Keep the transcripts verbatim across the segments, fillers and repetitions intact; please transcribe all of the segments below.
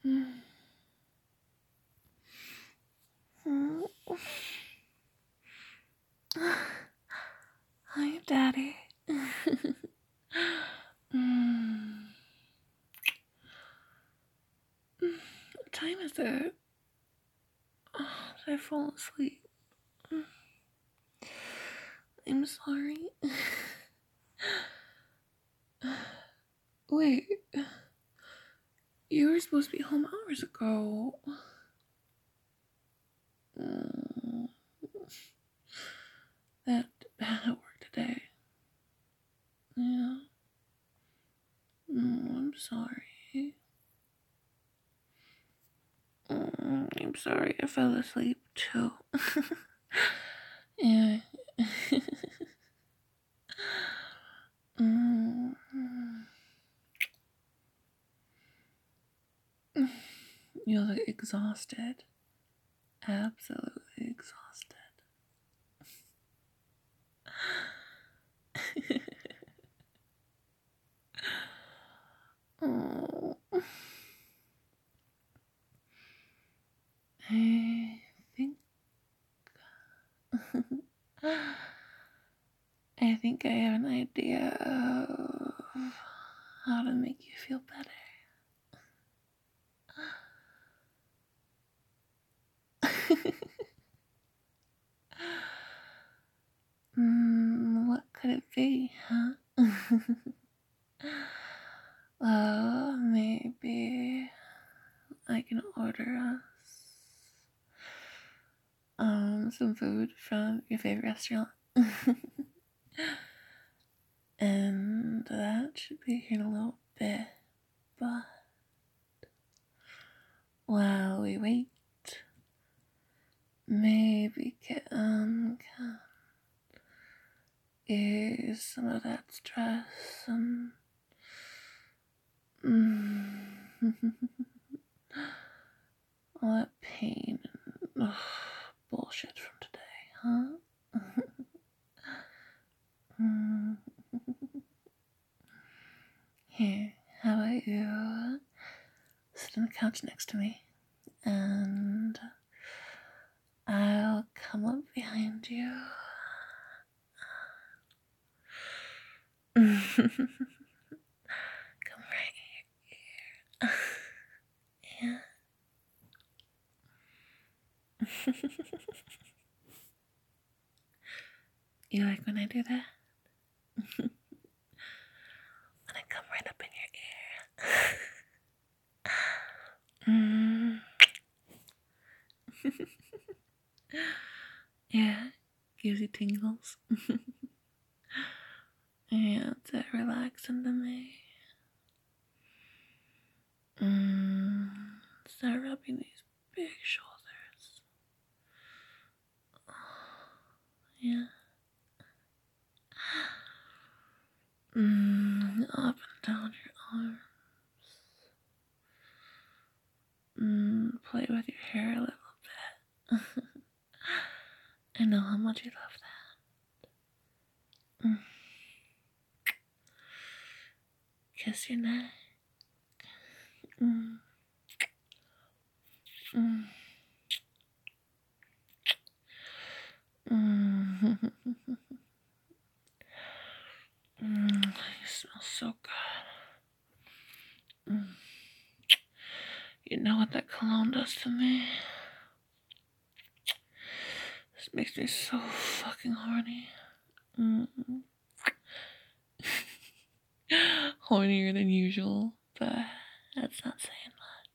Hi, Daddy. mm. What time is it? Oh, did I fall asleep? I'm sorry. Wait. You were supposed to be home hours ago. Mm. That bad at work today. Yeah. Mm, I'm sorry. Mm, I'm sorry I fell asleep too. Yeah. mm. You look exhausted. Absolutely exhausted. oh. I think I think I have an idea of how to make you feel better. mm, what could it be, huh? Well, maybe I can order us um some food from your favorite restaurant. And that should be here in a little bit. But while we wait, maybe can, um, can ease some of that stress and mm, all that pain and ugh, bullshit from today, huh? mm. Here, how about you sit on the couch next to me and I'll come up behind you. Come right here. Yeah. You like when I do that? When I come right up in your ear. mm. Yeah, gives you tingles. Yeah, it's relaxing to me. Mm. Start rubbing these big shoulders. Yeah. Mm. Up and down your arms. Mm. Play with your hair a little bit. I know how much you love that. Mm. Kiss your neck. Mm. Mm. Mm. mm. You smell so good. Mm. You know what that cologne does to me? This makes me so fucking horny. Mm. Hornier than usual, but that's not saying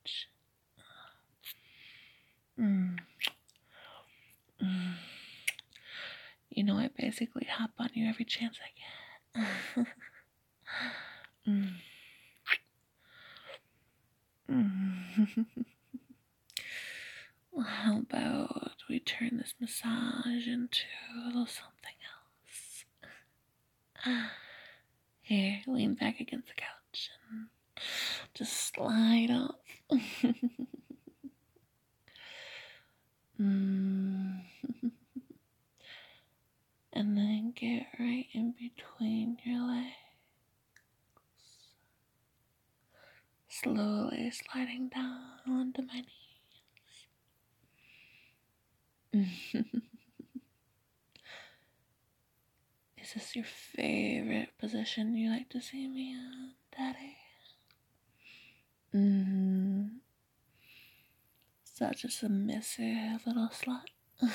much. Mm. Mm. You know, I basically hop on you every chance I get. mm. Mm. Well, how about we turn this massage into a little something else? Here, lean back against the couch and just slide off. mm. And then get right in between your legs. slowly sliding down onto my knees. Is this your favorite position you like to see me in, Daddy? Mm-hmm. Such a submissive little slut.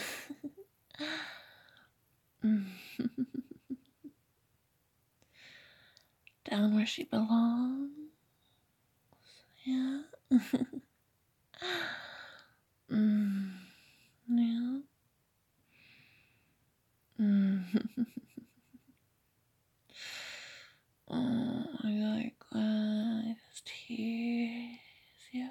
Down where she belongs. Yeah. mm. Yeah. Mm. Oh, I like when I just tease you.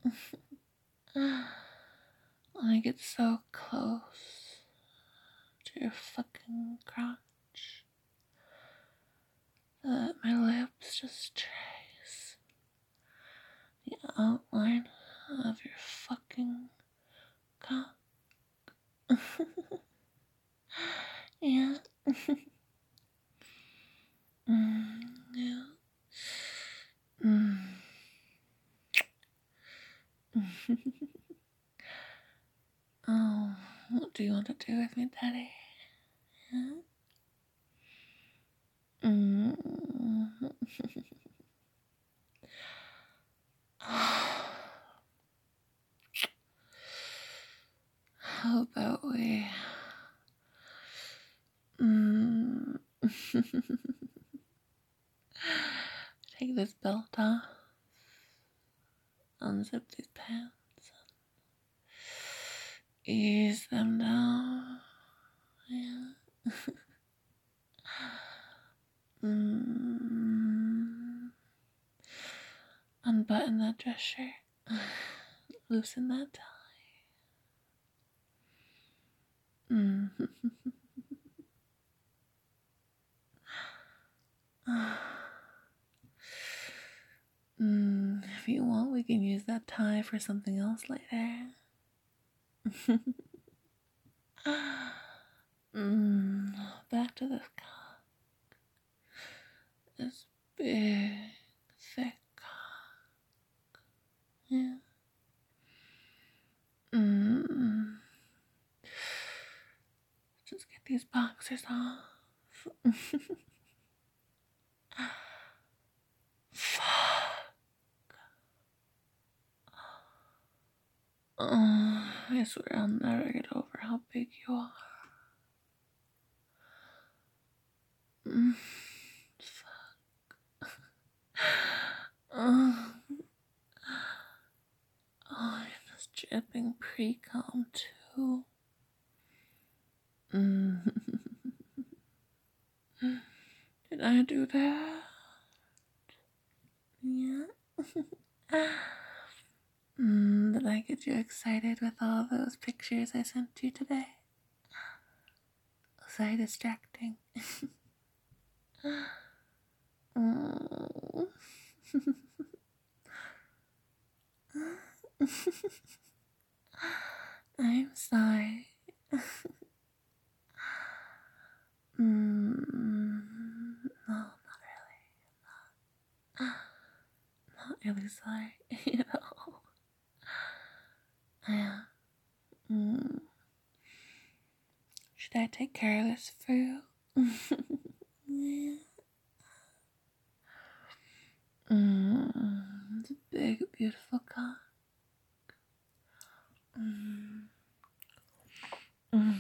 When I get so close to your fucking crotch that my lips just trace the outline of your fucking cock. Yeah. mm, yeah. Mm. Oh, what do you want to do with me, Daddy? Yeah? Mm. How about we mm. take this belt off, unzip these pants, ease them down. Yeah. mm. Unbutton that dress shirt, loosen that tie. Mm. mm. If you want, we can use that tie for something else later. mm. Back to this cock. This big, thick cock. Yeah. Mm. Just get these boxers off. Fuck. Oh, I swear I'll never get over how big you are. Mm. Fuck. Oh. Oh, you're just dripping pre-com too. Mm. Did I do that? Yeah. mm, did I get you excited with all those pictures I sent you today? Was I distracting? oh. I'm sorry. mm, no, not really. Not really sorry, you know. Yeah. Mm. Should I take care of this for you? yeah. Mm. It's a big, beautiful cock. Mm. Mm.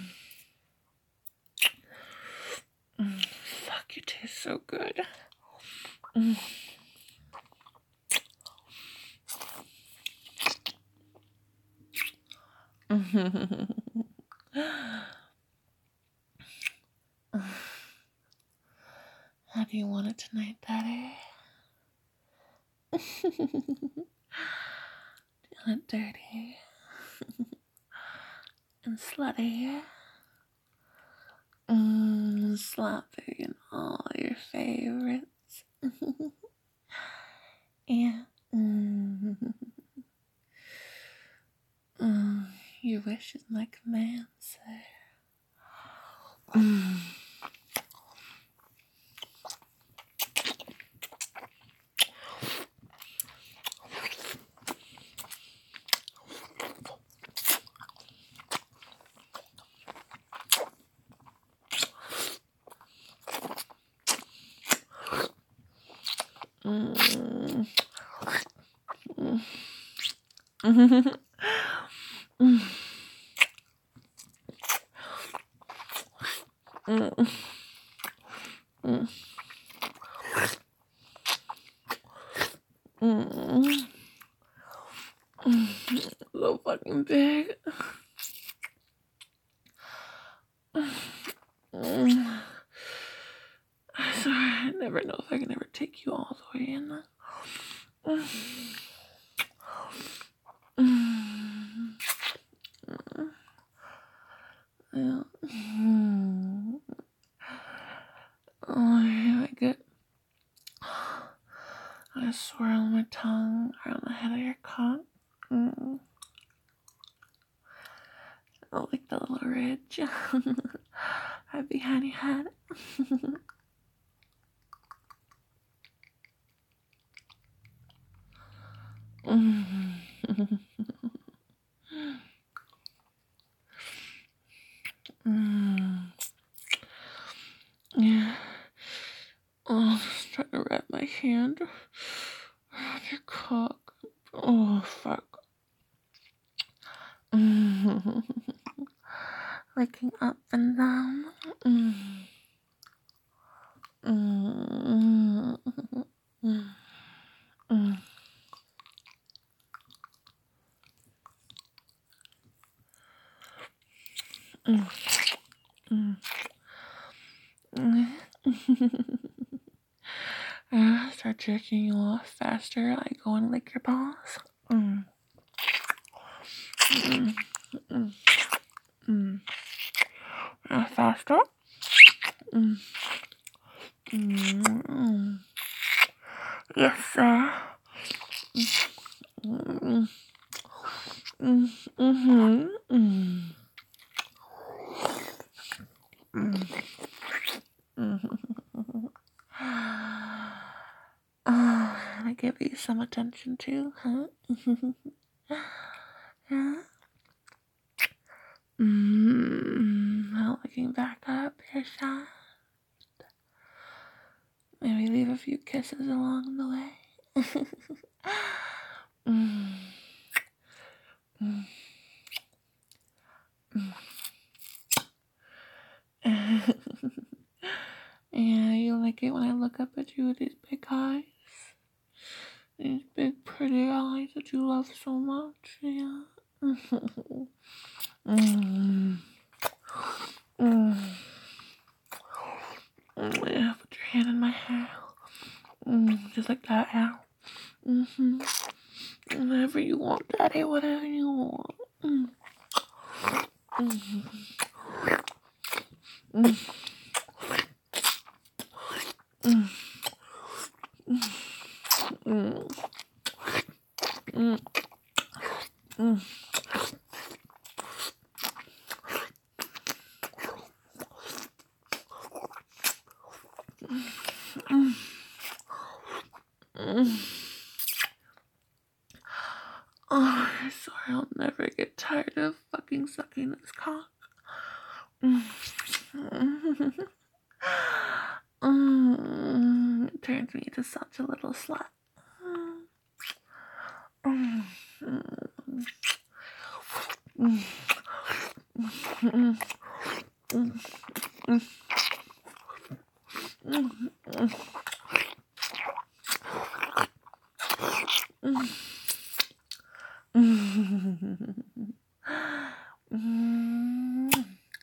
Mm. Fuck, you taste so good. Mm. How do you want it tonight, Daddy? Feeling dirty and slutty. Mm, sloppy and all your favorites. yeah. Mm. Mm, your wish is my command, sir. Mm. Mm. Mm. Mm. Mm. Mm. So fucking big. Mm. I swear, I never know if I can ever take you all the way in. Mm. Mm. Yeah. Mm. Oh, yeah, I get. I swirl my tongue around the head of your cock. Mm. Oh, like the little ridge right behind your head. Mm. Mm. Yeah. Oh, just trying to wrap my hand around your cock. Oh, fuck. Mm. Licking up and down. Mm. Mm. Mm. Mm. Mm. Mm. Mm. Uh, start jerking you off faster. I go and lick your balls. Mm. Mm. Mm. Mm. Uh, faster. Mm. Mm. Yes, sir. Mm. Mm. Mm-hmm. Mm. Mm. Mm. Oh, I give you some attention too, huh? Yeah. Mm. Now looking back up your shot. Maybe leave a few kisses along the way. Mm. Mm. Mm. Yeah, you like it when I look up at you with these big eyes. These big pretty eyes that you love so much, yeah. Mm. Mm. Yeah, put your hand in my hair. Mm. Just like that, yeah. Mm-hmm. Whatever you want, Daddy, whatever you want. Mm. Mm. Mm. Mm. Mm. Mm. Mm. Mm. Mm. Oh, I swear I'll never get tired of fucking sucking this cock. Mm. Mm. It turns me into such a little slut. Mm. Mm. Mm. Mm. Mm. Mm. Mm. Mm. Mm.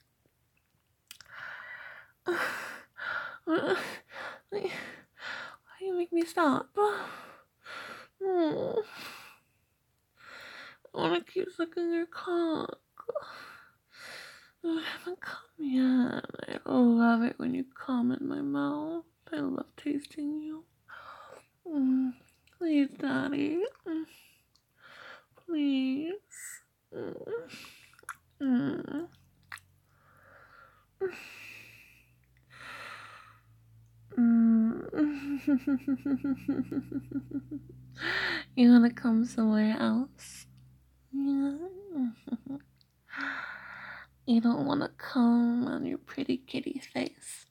Why you make me stop? Mm. I wanna keep sucking your cock. I haven't come yet. I love it when you come in my mouth. I love tasting you. Mm. Please, Daddy. Mm. Please. Mm. Mm. Mm. You wanna come somewhere else? Yeah. You don't wanna come on your pretty kitty face.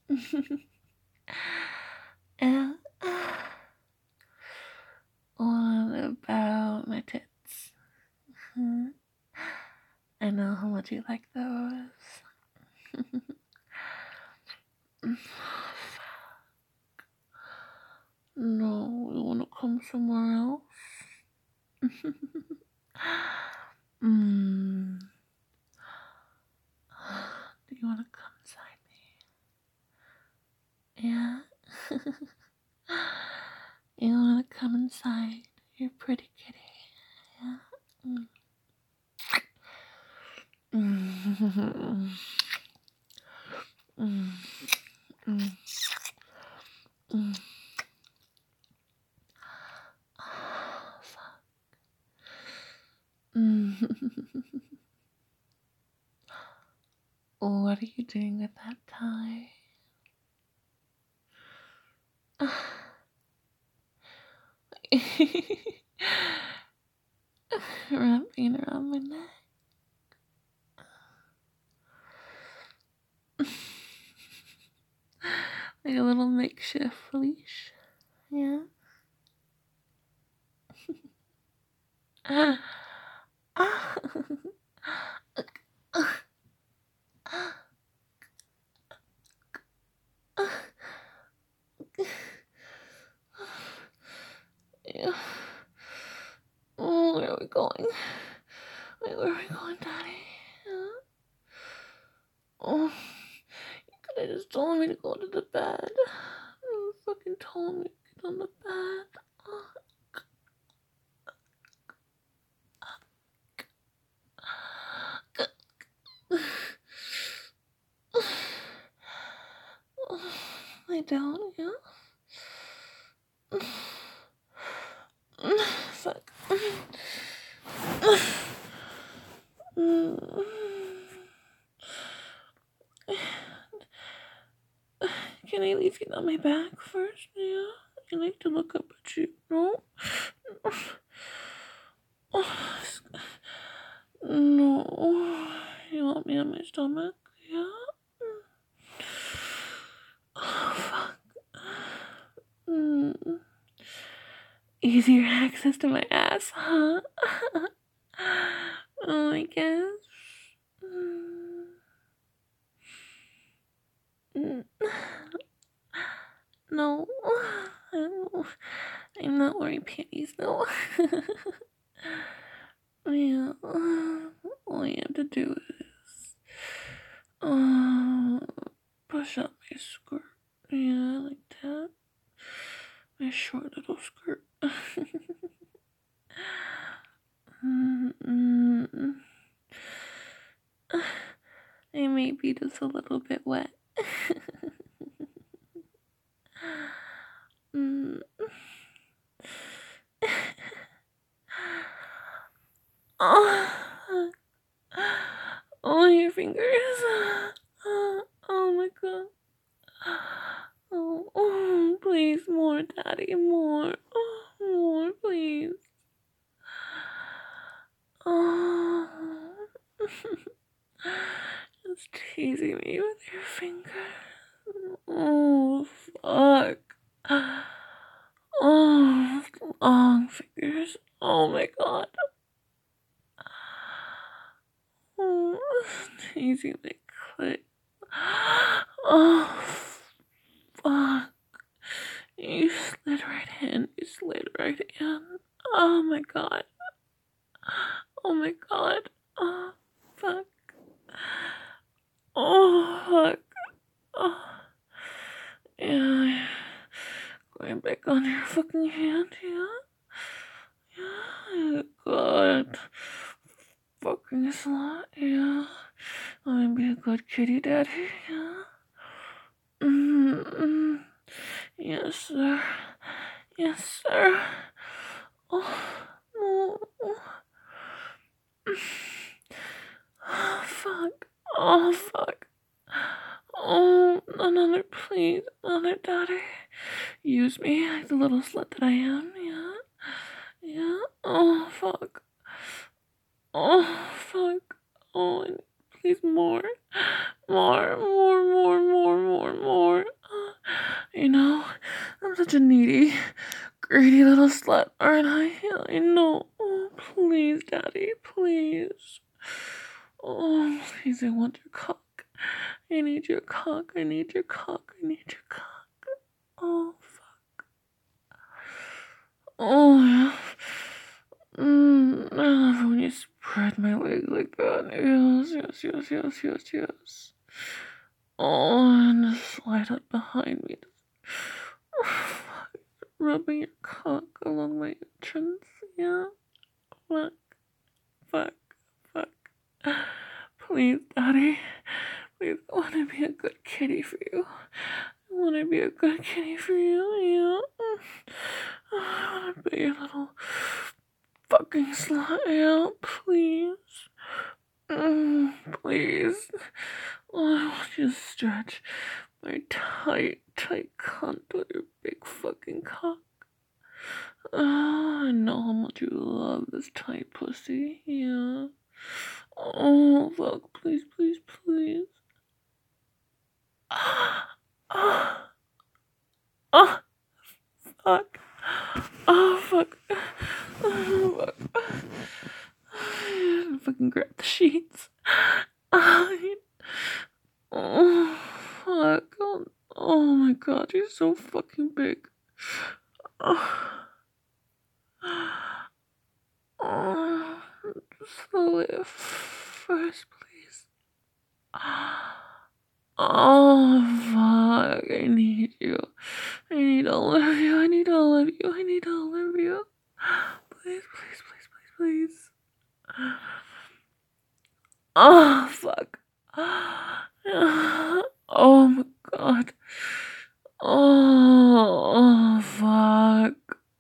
And what about my tits? would you like those? No, you wanna come somewhere else? mm. Do you wanna come inside me? Yeah? You wanna come inside your pretty kitty? Yeah? Mm. Mm. Mm. Mm. Oh, fuck. Mm. What are you doing with that tie? Wrapping around my neck. Like a little makeshift leash. Yeah. Yeah. Oh, where are we going? Wait, where are we going, Daddy? Yeah. Oh, you could have just told me to go to the bed. You fucking told me to get on the bed. Lay down, yeah? Fuck. Can I leave you on my back first? Yeah? I like to look up at you. No? No. You want me on my stomach? Yeah? Oh, fuck. Mm. Easier access to my ass, huh? Oh, I guess. Mm. No. I'm not wearing panties, though. Yeah. All you have to do is uh, push up my skirt. Yeah, like that. My short little skirt. mm-hmm. I may be just a little bit wet. mm. Oh. Oh, your fingers. Oh my god. Oh, oh please, more, Daddy, more. Oh, more, please. Oh. Just teasing me with your fingers. Oh, fuck. Oh, long fingers. Oh my god. Oh, teasing my clit. Oh, fuck. You slid right in. You slid right in. Oh my god. Oh my god. Oh, fuck. Oh, fuck. Oh. Yeah. Going back on your fucking hand, yeah? Yeah. God. Fucking slut, yeah. I'm gonna be a good kitty daddy, yeah? Mm-hmm. Yes, sir. Yes, sir. Oh, no. Oh, fuck. Oh, fuck. Oh, another, please. Another daddy. Use me like the little slut that I am, yeah? Yeah? Oh, fuck. Oh, fuck. Oh, please more. More, more, more, more, more, more. You know, I'm such a needy, greedy little slut, aren't I? I know. Oh, please, Daddy, please. Oh, please, I want your cock. I need your cock. I need your cock. I need your cock. Oh, fuck. Oh, yeah. Mm, I love it when you spread my leg like that. Yes, yes, yes, yes, yes, yes. Oh, and just slide up behind me. Rubbing your cock along my entrance. Yeah. Fuck. Fuck. Fuck. Please, Daddy. Please, I want to be a good kitty for you. I want to be a good kitty for you. Yeah. I want to be a little fucking slut. Yeah. Please. Mm, please. Oh, I want you to stretch my tight, tight cunt with your big fucking cock. Oh, I know how much you love this tight pussy. Yeah. Oh, fuck. Please, please, please. Ah, ah, ah, fuck. Oh, fuck. Oh, fuck. I fucking grab the sheets. Oh, fuck. Oh, oh my god, you're so fucking big. Oh. Oh, slowly first, please. Oh, fuck. I need you. I need all of you. I need all of you. I need all of you. Please, please, please, please, please. Oh, fuck. Oh, my God. Oh, fuck.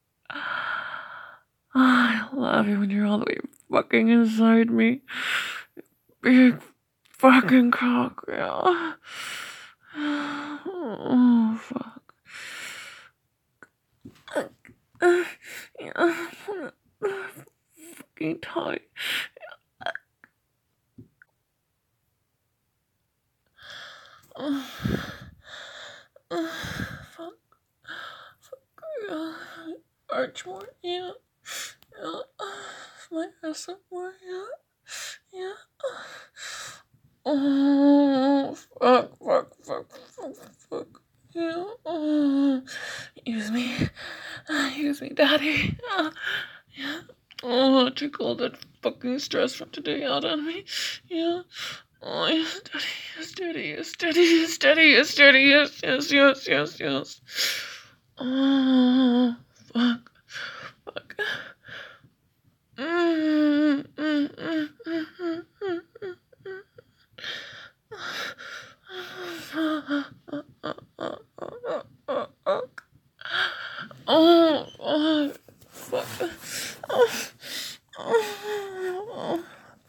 I love you when you're all the way fucking inside me. Big fucking cock, yeah. Oh, fuck. Uh, yeah. Fucking tight. Uh, uh, fuck. Fuck. Yeah. Arch more, yeah. Yeah. My ass up more, yeah. Yeah. Oh, fuck, fuck, fuck, fuck, fuck. Yeah. Oh, use me. Use me, Daddy. Uh, yeah. Oh, take all that fucking stress from today out on me. Yeah. Oh, yes, Daddy, yes, Daddy, yes, Daddy, yes, Daddy, yes, Daddy, yes, yes, yes, yes, yes. Oh, fuck, fuck. Mm, mm, mm, mm, mm, mm, mm, mm. Oh, oh, fuck. Oh, oh,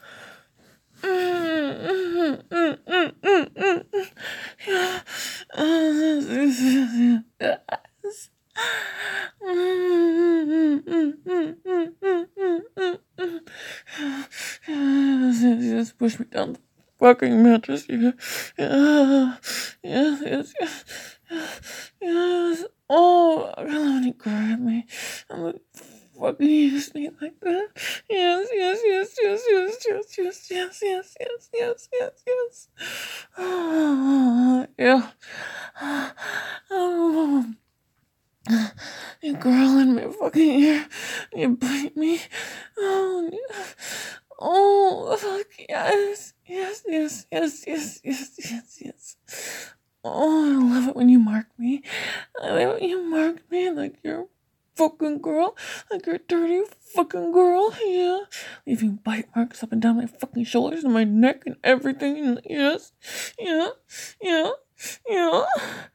yes. Yes, yes, yes, push me down the fucking mattress. Yeah, yeah, yes, yes, yes, yes. Oh, I really want to grab me. I'm like, fucking use me like that. Yes, yes, yes, yes, yes, yes, yes, yes, yes, yes, yes, yes, yes. Oh, yeah. Oh. You girl in my fucking ear. You bite me. Oh, yeah. Oh, fuck, yes. Yes, yes, yes, yes, yes, yes, yes. Oh, I love it when you mark me. I love it when you mark me like you're a fucking girl. Like you're a dirty fucking girl. Yeah. Leaving bite marks up and down my fucking shoulders and my neck and everything. Yes. Yeah. Yeah. Yeah.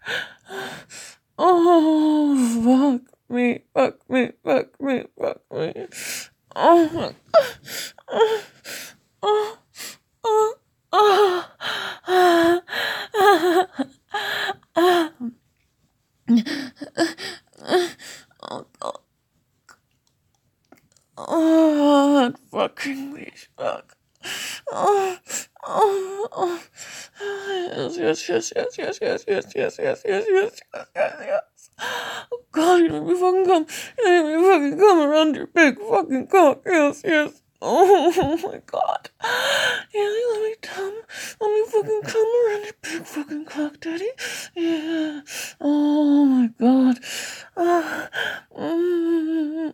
Oh, fuck me, fuck me, fuck me, fuck me. Oh, my God. Oh, oh, oh, oh. Oh, God. Oh, that fucking leash, fuck. Oh, oh, oh. Yes, yes, yes, yes, yes, yes, yes, yes, yes, yes, yes, yes, yes, yes. Oh, God, you made me fucking come. You made me fucking come around your big fucking cock. Yes, yes. Oh, my God. Yeah, let me come. Let me fucking come around your big fucking cock, daddy. Yeah. Oh my god. Ah. Mm.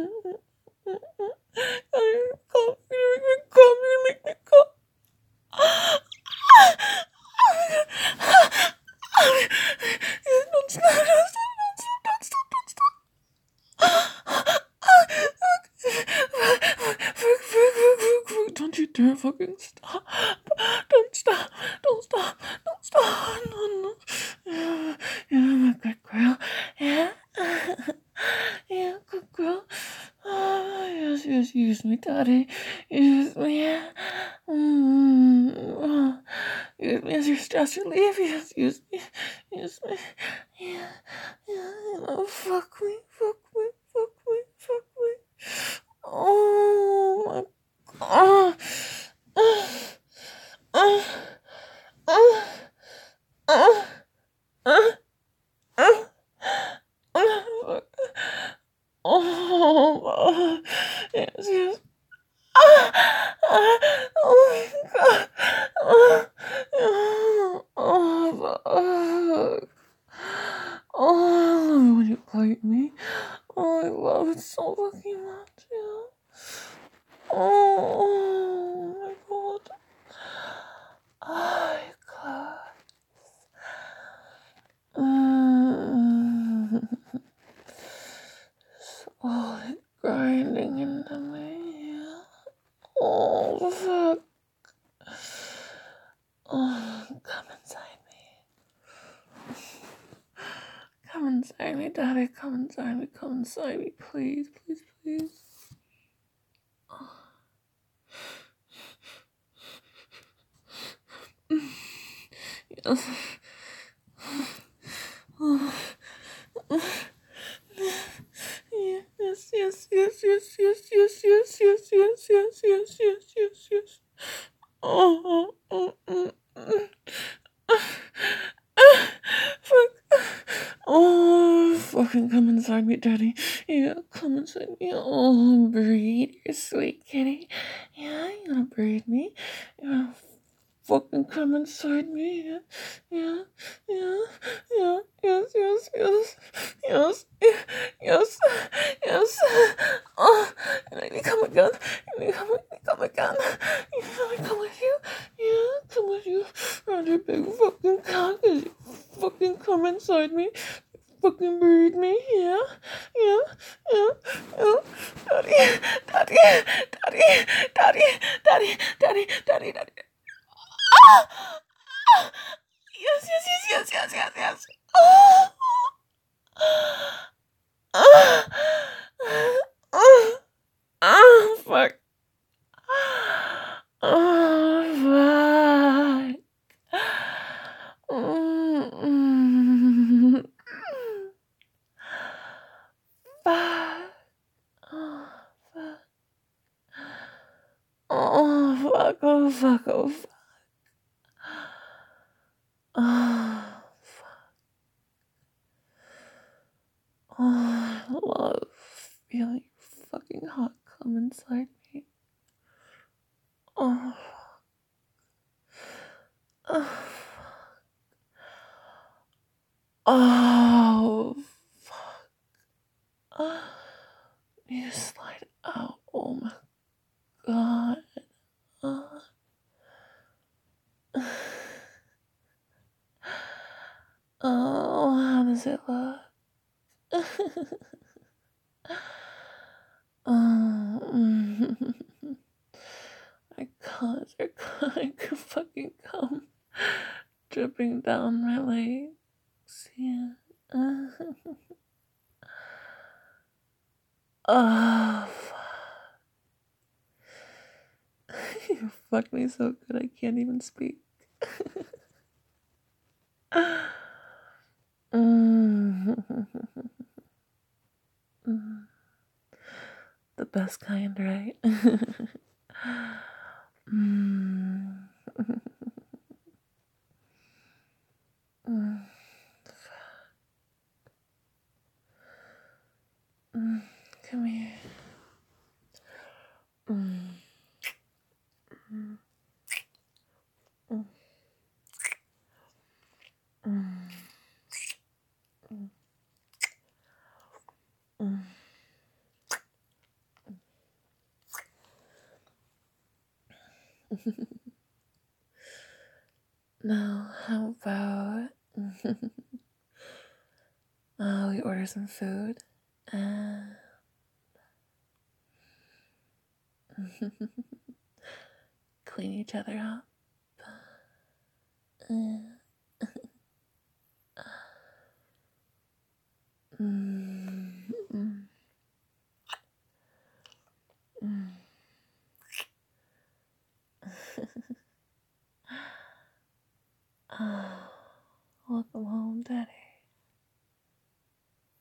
You come. You make me come. You make me come. Don't stop. Don't stop. Don't stop. Don't stop. Don't you dare fucking stop. Don't stop. Don't stop. Don't stop. No, no. Yeah, yeah, I'm a good girl. Yeah. Yeah, good girl. Oh, yes, yes, use me, daddy. Use me. Yeah. Mm. Oh, use me as your stress relief. Yes, use me. Use me. Yeah. Yeah. Oh, fuck me. Fuck me. Fuck me. Fuck me. Oh my god. Uh, uh, uh, uh, uh, uh, uh, oh, yes, yes. Ah, ah, oh my god. Oh, oh, oh, fuck. Oh, I love it when you bite me. Oh, I love it so fucking much, yeah. Oh, my god. Oh, god. Mm. Oh, it's grinding into me, yeah. Oh, fuck. Oh, come inside me. Come inside me, daddy. Come inside me. Come inside me, please, please, please. Yes. Yes, yes, yes, yes, yes, yes, yes, yes, yes, yes, yes, yes, yes, yes. Oh, oh, oh, oh, oh. Fuck. Oh, fucking come inside me, daddy. Yeah, come inside me. Oh, breathe, you sweet kitty. Yeah, you gonna breathe me. You gonna fucking come inside me. Yeah, yeah, yeah, yeah, yes, yes, yes, yes, yes, yes. Oh, and I become again. And I come, come again. You know, I come with you. Yeah, come with you. Around your big fucking cock as you fucking come inside me. Fucking breathe me. Yeah, yeah, yeah, yeah. Daddy, daddy, daddy, daddy, daddy, daddy, daddy, daddy. Ah! Ah! Yes, yes, yes, yes, yes, yes, yes. Oh! Ah! Ah! Ah! Fuck. Oh, fuck. Mm. Fuck. Oh, fuck. Oh, fuck. Oh, fuck. Oh, fuck. Oh, fuck. Oh, I love feeling fucking hot come inside me. Oh, oh, oh, fuck. Oh, you slide out. Oh my god. Oh, oh how does it look? Oh, mm. My cons are I could fucking come dripping down my legs. Yeah. Oh, you fucked me so good I can't even speak. Mm. The best kind, right? mm. Mm. Mm. Come here. Mm. Now, how about uh, we order some food and clean each other up? Uh, mm, mm, mm. Oh, welcome home, Daddy.